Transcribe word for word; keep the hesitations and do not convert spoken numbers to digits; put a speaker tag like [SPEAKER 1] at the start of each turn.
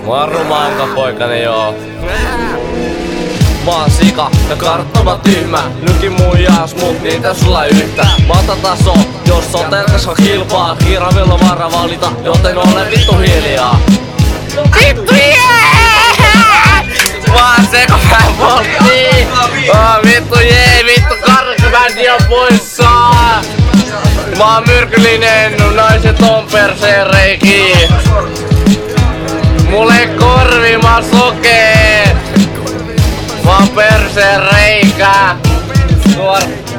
[SPEAKER 1] Mä oon rumaanka poikani joo. Mä oon sika ja karttoma tyhmä. Nykin muijaas mut niitä sulla yhtä. Matataso, jos on telkassa kilpaa. Kiiravilla varra valita, joten ole vittu hiljaa. Vittu jee! Mä oon sekopää polttiin. Oh, vittu jee, vittu karkkabändi on poissa. Mä oon myrkyllinen, naiset on perseen reikiin. Mulle korvi mä sokee. Mä oon perseen reikä. Nuor.